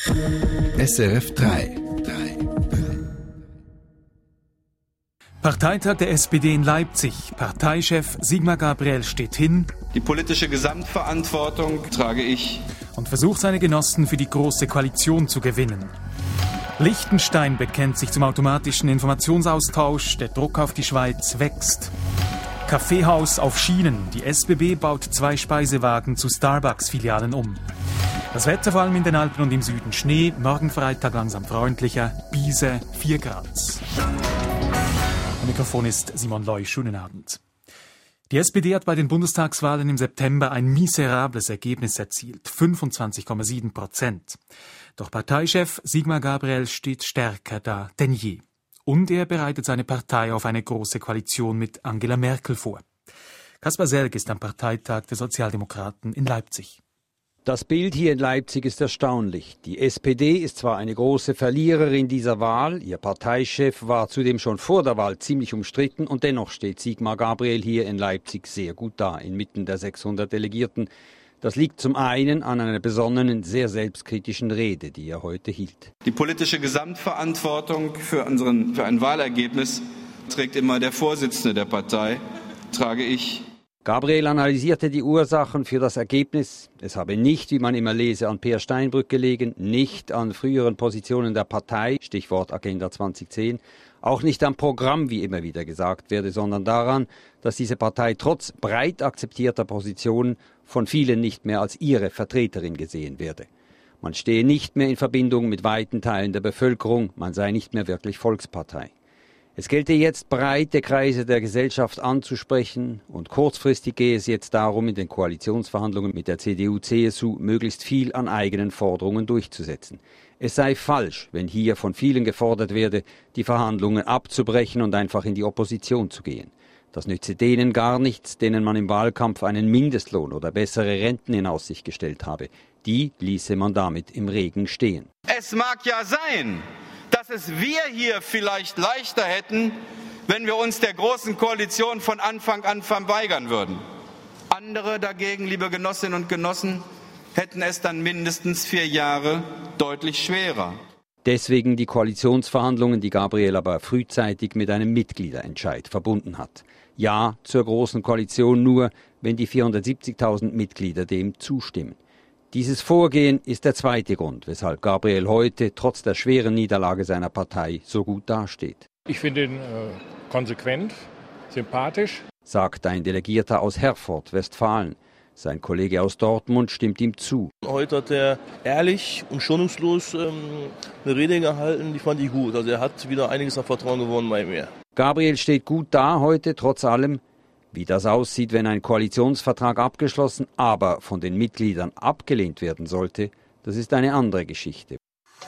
SRF 3. Parteitag der SPD in Leipzig. Parteichef Sigmar Gabriel steht hin. Die politische Gesamtverantwortung trage ich. Und versucht seine Genossen für die Große Koalition zu gewinnen. Liechtenstein bekennt sich zum automatischen Informationsaustausch. Der Druck auf die Schweiz wächst. Kaffeehaus auf Schienen. Die SBB baut 2 Speisewagen zu Starbucks-Filialen um. Das Wetter vor allem in den Alpen und im Süden Schnee. Morgen Freitag langsam freundlicher. Biese 4 Grad. Am Mikrofon ist Simon Loy. Schönen Abend. Die SPD hat bei den Bundestagswahlen im September ein miserables Ergebnis erzielt. 25,7%. Doch Parteichef Sigmar Gabriel steht stärker da denn je. Und er bereitet seine Partei auf eine große Koalition mit Angela Merkel vor. Kaspar Selg ist am Parteitag der Sozialdemokraten in Leipzig. Das Bild hier in Leipzig ist erstaunlich. Die SPD ist zwar eine große Verliererin dieser Wahl, ihr Parteichef war zudem schon vor der Wahl ziemlich umstritten und dennoch steht Sigmar Gabriel hier in Leipzig sehr gut da, inmitten der 600 Delegierten. Das liegt zum einen an einer besonnenen, sehr selbstkritischen Rede, die er heute hielt. Die politische Gesamtverantwortung für ein Wahlergebnis trägt immer der Vorsitzende der Partei, trage ich. Gabriel analysierte die Ursachen für das Ergebnis. Es habe nicht, wie man immer lese, an Peer Steinbrück gelegen, nicht an früheren Positionen der Partei, Stichwort Agenda 2010, auch nicht am Programm, wie immer wieder gesagt werde, sondern daran, dass diese Partei trotz breit akzeptierter Positionen von vielen nicht mehr als ihre Vertreterin gesehen werde. Man stehe nicht mehr in Verbindung mit weiten Teilen der Bevölkerung, man sei nicht mehr wirklich Volkspartei. Es gelte jetzt, breite Kreise der Gesellschaft anzusprechen und kurzfristig gehe es jetzt darum, in den Koalitionsverhandlungen mit der CDU-CSU möglichst viel an eigenen Forderungen durchzusetzen. Es sei falsch, wenn hier von vielen gefordert werde, die Verhandlungen abzubrechen und einfach in die Opposition zu gehen. Das nütze denen gar nichts, denen man im Wahlkampf einen Mindestlohn oder bessere Renten in Aussicht gestellt habe. Die ließe man damit im Regen stehen. Es mag ja sein, dass es wir hier vielleicht leichter hätten, wenn wir uns der Großen Koalition von Anfang an verweigern würden. Andere dagegen, liebe Genossinnen und Genossen, hätten es dann mindestens 4 Jahre deutlich schwerer. Deswegen die Koalitionsverhandlungen, die Gabriel aber frühzeitig mit einem Mitgliederentscheid verbunden hat. Ja zur Großen Koalition nur, wenn die 470.000 Mitglieder dem zustimmen. Dieses Vorgehen ist der zweite Grund, weshalb Gabriel heute trotz der schweren Niederlage seiner Partei so gut dasteht. Ich finde ihn konsequent, sympathisch, sagt ein Delegierter aus Herford, Westfalen. Sein Kollege aus Dortmund stimmt ihm zu. Heute hat er ehrlich und schonungslos eine Rede gehalten, die fand ich gut. Also er hat wieder einiges an Vertrauen gewonnen bei mir. Gabriel steht gut da heute, trotz allem. Wie das aussieht, wenn ein Koalitionsvertrag abgeschlossen, aber von den Mitgliedern abgelehnt werden sollte, das ist eine andere Geschichte.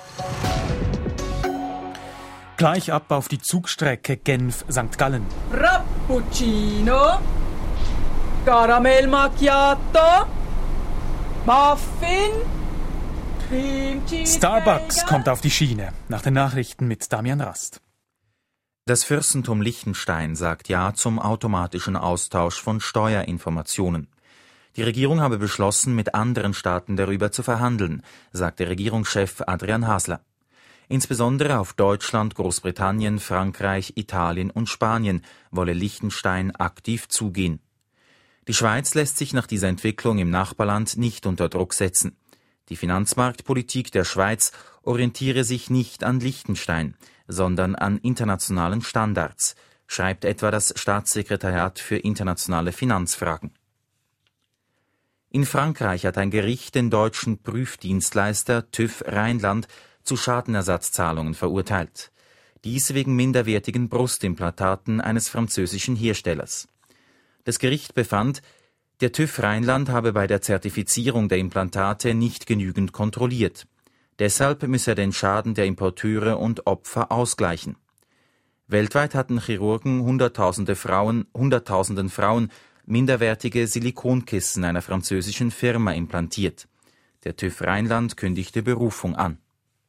Gleich ab auf die Zugstrecke Genf-St. Gallen. Frappuccino, Caramel Macchiato, Muffin, Cream Cheese. Starbucks kommt auf die Schiene. Nach den Nachrichten mit Damian Rast. Das Fürstentum Liechtenstein sagt Ja zum automatischen Austausch von Steuerinformationen. Die Regierung habe beschlossen, mit anderen Staaten darüber zu verhandeln, sagte Regierungschef Adrian Hasler. Insbesondere auf Deutschland, Großbritannien, Frankreich, Italien und Spanien wolle Liechtenstein aktiv zugehen. Die Schweiz lässt sich nach dieser Entwicklung im Nachbarland nicht unter Druck setzen. Die Finanzmarktpolitik der Schweiz orientiere sich nicht an Liechtenstein, sondern an internationalen Standards, schreibt etwa das Staatssekretariat für internationale Finanzfragen. In Frankreich hat ein Gericht den deutschen Prüfdienstleister TÜV Rheinland zu Schadenersatzzahlungen verurteilt. Dies wegen minderwertigen Brustimplantaten eines französischen Herstellers. Das Gericht befand, der TÜV Rheinland habe bei der Zertifizierung der Implantate nicht genügend kontrolliert. Deshalb müsse er den Schaden der Importeure und Opfer ausgleichen. Weltweit hatten Chirurgen hunderttausenden Frauen minderwertige Silikonkissen einer französischen Firma implantiert. Der TÜV Rheinland kündigte Berufung an.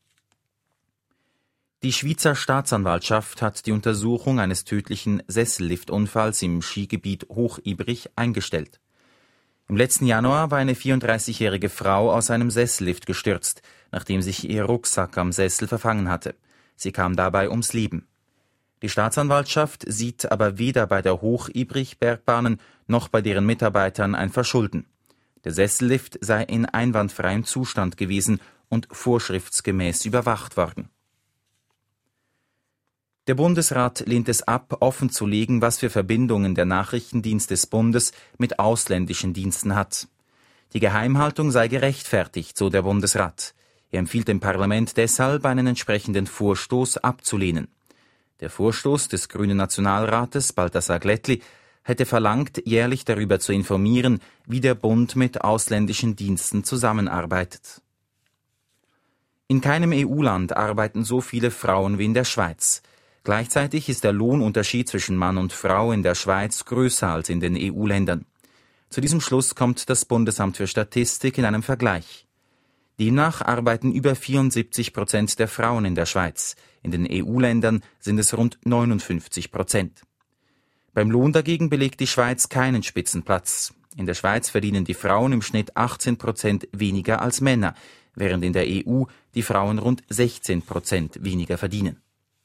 Die Schweizer Staatsanwaltschaft hat die Untersuchung eines tödlichen Sesselliftunfalls im Skigebiet Hochibrich eingestellt. Im letzten Januar war eine 34-jährige Frau aus einem Sessellift gestürzt, nachdem sich ihr Rucksack am Sessel verfangen hatte. Sie kam dabei ums Leben. Die Staatsanwaltschaft sieht aber weder bei der Hoch-Ibrich-Bergbahnen noch bei deren Mitarbeitern ein Verschulden. Der Sessellift sei in einwandfreiem Zustand gewesen und vorschriftsgemäß überwacht worden. Der Bundesrat lehnt es ab, offenzulegen, was für Verbindungen der Nachrichtendienst des Bundes mit ausländischen Diensten hat. Die Geheimhaltung sei gerechtfertigt, so der Bundesrat. Er empfiehlt dem Parlament deshalb, einen entsprechenden Vorstoß abzulehnen. Der Vorstoß des Grünen Nationalrates Balthasar Glättli hätte verlangt, jährlich darüber zu informieren, wie der Bund mit ausländischen Diensten zusammenarbeitet. In keinem EU-Land arbeiten so viele Frauen wie in der Schweiz. Gleichzeitig ist der Lohnunterschied zwischen Mann und Frau in der Schweiz größer als in den EU-Ländern. Zu diesem Schluss kommt das Bundesamt für Statistik in einem Vergleich. Demnach arbeiten über 74% der Frauen in der Schweiz. In den EU-Ländern sind es rund 59%. Beim Lohn dagegen belegt die Schweiz keinen Spitzenplatz. In der Schweiz verdienen die Frauen im Schnitt 18% weniger als Männer, während in der EU die Frauen rund 16% weniger verdienen.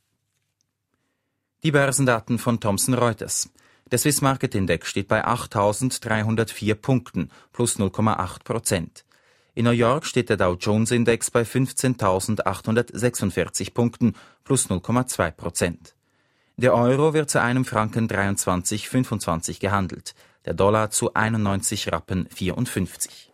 Die Börsendaten von Thomson Reuters. Der Swiss Market Index steht bei 8.304 Punkten, plus 0,8%. In New York steht der Dow Jones Index bei 15.846 Punkten, plus 0,2%. Der Euro wird zu einem Franken 23,25 gehandelt, der Dollar zu 91 Rappen 54.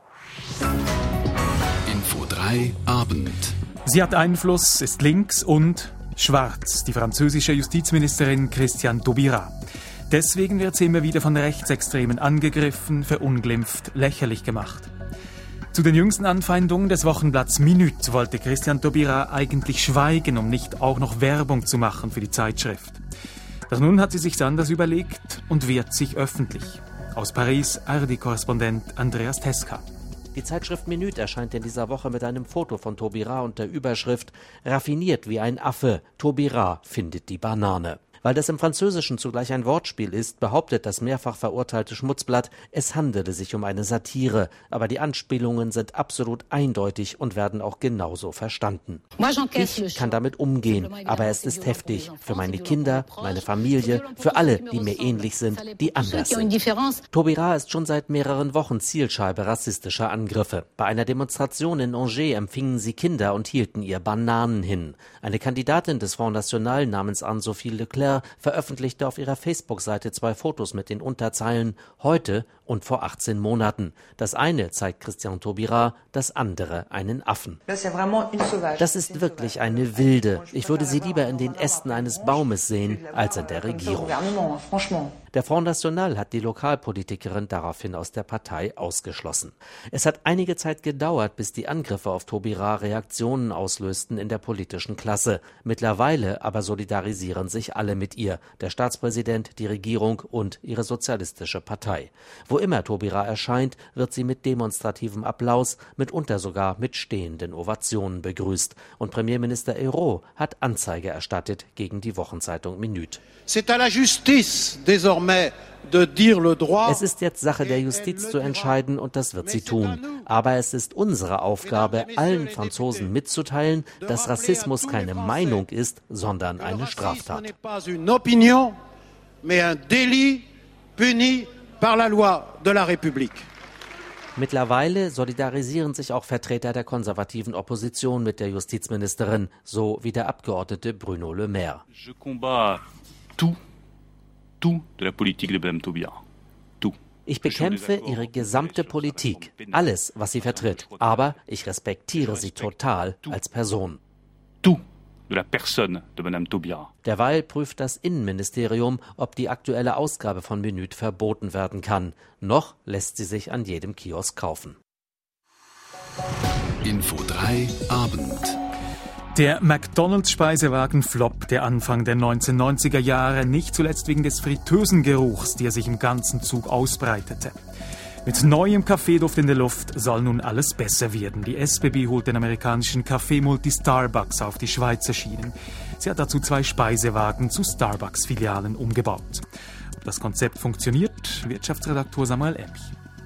Info 3 Abend. Sie hat Einfluss, ist links und schwarz, die französische Justizministerin Christiane Taubira. Deswegen wird sie immer wieder von Rechtsextremen angegriffen, verunglimpft, lächerlich gemacht. Zu den jüngsten Anfeindungen des Wochenblatts Minute wollte Christiane Taubira eigentlich schweigen, um nicht auch noch Werbung zu machen für die Zeitschrift. Doch nun hat sie sich's anders überlegt und wehrt sich öffentlich. Aus Paris, ARD-Korrespondent Andreas Teska. Die Zeitschrift Minute erscheint in dieser Woche mit einem Foto von Taubira und der Überschrift »Raffiniert wie ein Affe, Taubira findet die Banane«. Weil das im Französischen zugleich ein Wortspiel ist, behauptet das mehrfach verurteilte Schmutzblatt, es handele sich um eine Satire. Aber die Anspielungen sind absolut eindeutig und werden auch genauso verstanden. Ich kann damit umgehen, aber es ist heftig. Für meine Kinder, meine Familie, für alle, die mir ähnlich sind, die anders sind. Taubira ist schon seit mehreren Wochen Zielscheibe rassistischer Angriffe. Bei einer Demonstration in Angers empfingen sie Kinder und hielten ihr Bananen hin. Eine Kandidatin des Front National namens Anne-Sophie Leclerc veröffentlichte auf ihrer Facebook-Seite 2 Fotos mit den Unterzeilen »Heute« und vor 18 Monaten. Das eine zeigt Christiane Taubira, das andere einen Affen. Das ist wirklich eine Wilde. Ich würde sie lieber in den Ästen eines Baumes sehen, als in der Regierung. Der Front National hat die Lokalpolitikerin daraufhin aus der Partei ausgeschlossen. Es hat einige Zeit gedauert, bis die Angriffe auf Taubira Reaktionen auslösten in der politischen Klasse. Mittlerweile aber solidarisieren sich alle mit ihr, der Staatspräsident, die Regierung und ihre sozialistische Partei. Wo immer Taubira erscheint, wird sie mit demonstrativem Applaus, mitunter sogar mit stehenden Ovationen begrüßt. Und Premierminister Ayrault hat Anzeige erstattet gegen die Wochenzeitung Minute. Es ist jetzt Sache der Justiz zu entscheiden und das wird sie tun. Aber es ist unsere Aufgabe, allen Franzosen mitzuteilen, dass Rassismus keine Meinung ist, sondern eine Straftat. Mittlerweile solidarisieren sich auch Vertreter der konservativen Opposition mit der Justizministerin, so wie der Abgeordnete Bruno Le Maire. Ich bekämpfe ihre gesamte Politik, alles, was sie vertritt, aber ich respektiere sie total als Person. Derweil prüft das Innenministerium, ob die aktuelle Ausgabe von Minute verboten werden kann. Noch lässt sie sich an jedem Kiosk kaufen. Info 3 Abend. Der McDonalds-Speisewagen-Flop der Anfang der 1990er Jahre, nicht zuletzt wegen des Fritteusengeruchs, der sich im ganzen Zug ausbreitete. Mit neuem Kaffeeduft in der Luft soll nun alles besser werden. Die SBB holt den amerikanischen Kaffeemulti Starbucks auf die Schweizer Schienen. Sie hat dazu 2 Speisewagen zu Starbucks-Filialen umgebaut. Ob das Konzept funktioniert, Wirtschaftsredaktor Samuel Emch.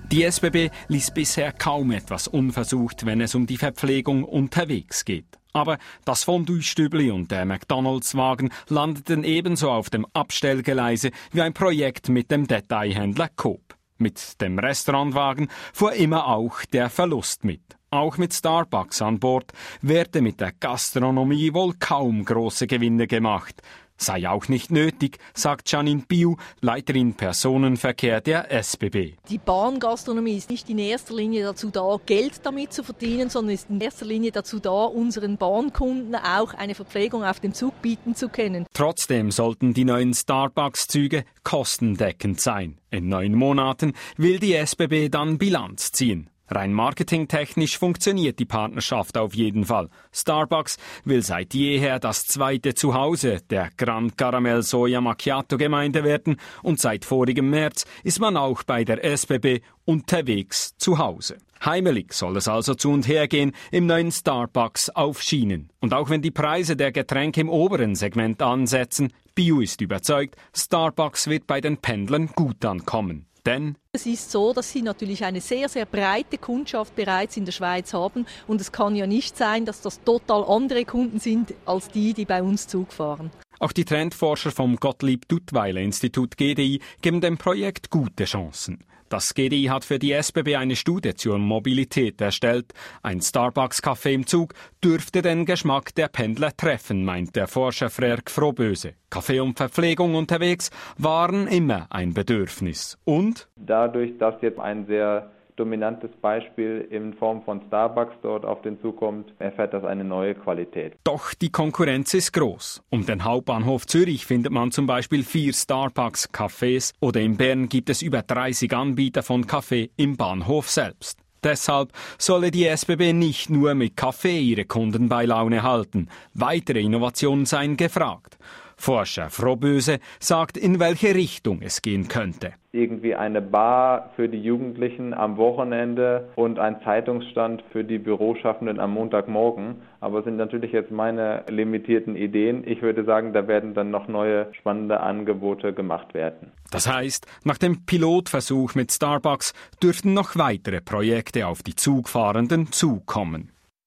Die SBB ließ bisher kaum etwas unversucht, wenn es um die Verpflegung unterwegs geht. Aber das Fondue-Stübli und der McDonalds-Wagen landeten ebenso auf dem Abstellgeleise wie ein Projekt mit dem Detailhändler Coop. Mit dem Restaurantwagen fuhr immer auch der Verlust mit. Auch mit Starbucks an Bord werde mit der Gastronomie wohl kaum große Gewinne gemacht. Sei auch nicht nötig, sagt Janine Biu, Leiterin Personenverkehr der SBB. Die Bahngastronomie ist nicht in erster Linie dazu da, Geld damit zu verdienen, sondern ist in erster Linie dazu da, unseren Bahnkunden auch eine Verpflegung auf dem Zug bieten zu können. Trotzdem sollten die neuen Starbucks-Züge kostendeckend sein. In 9 Monaten will die SBB dann Bilanz ziehen. Rein marketingtechnisch funktioniert die Partnerschaft auf jeden Fall. Starbucks will seit jeher das zweite Zuhause der Gran Caramel Soja Macchiato Gemeinde werden und seit vorigem März ist man auch bei der SBB unterwegs zu Hause. Heimelig soll es also zu und her gehen im neuen Starbucks auf Schienen. Und auch wenn die Preise der Getränke im oberen Segment ansetzen, Biu ist überzeugt, Starbucks wird bei den Pendlern gut ankommen. Denn es ist so, dass sie natürlich eine sehr, sehr breite Kundschaft bereits in der Schweiz haben. Und es kann ja nicht sein, dass das total andere Kunden sind, als die bei uns Zug fahren. Auch die Trendforscher vom Gottlieb-Duttweiler-Institut GDI geben dem Projekt gute Chancen. Das GDI hat für die SBB eine Studie zur Mobilität erstellt. Ein Starbucks-Café im Zug dürfte den Geschmack der Pendler treffen, meint der Forscher Frerk Frohböse. Kaffee und Verpflegung unterwegs waren immer ein Bedürfnis. Und? Dadurch, dass jetzt ein sehr dominantes Beispiel in Form von Starbucks dort auf den Zug kommt, erfährt das eine neue Qualität. Doch die Konkurrenz ist groß. Um den Hauptbahnhof Zürich findet man zum Beispiel 4 Starbucks-Cafés oder in Bern gibt es über 30 Anbieter von Kaffee im Bahnhof selbst. Deshalb solle die SBB nicht nur mit Kaffee ihre Kunden bei Laune halten. Weitere Innovationen seien gefragt. Forscher Frohböse sagt, in welche Richtung es gehen könnte. Irgendwie eine Bar für die Jugendlichen am Wochenende und ein Zeitungsstand für die Büroschaffenden am Montagmorgen. Aber es sind natürlich jetzt meine limitierten Ideen. Ich würde sagen, da werden dann noch neue spannende Angebote gemacht werden. Das heißt, nach dem Pilotversuch mit Starbucks dürften noch weitere Projekte auf die Zugfahrenden zukommen.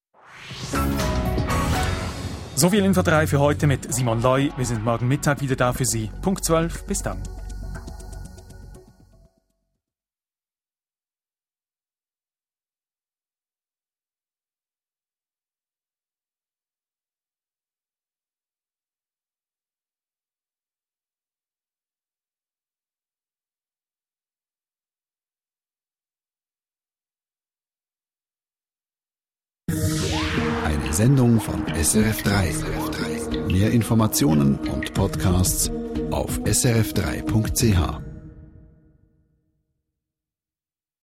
So viel Info 3 für heute mit Simon Loy. Wir sind morgen Mittag wieder da für Sie. Punkt 12. Bis dann. Eine Sendung von SRF3. Mehr Informationen und Podcasts auf srf3.ch.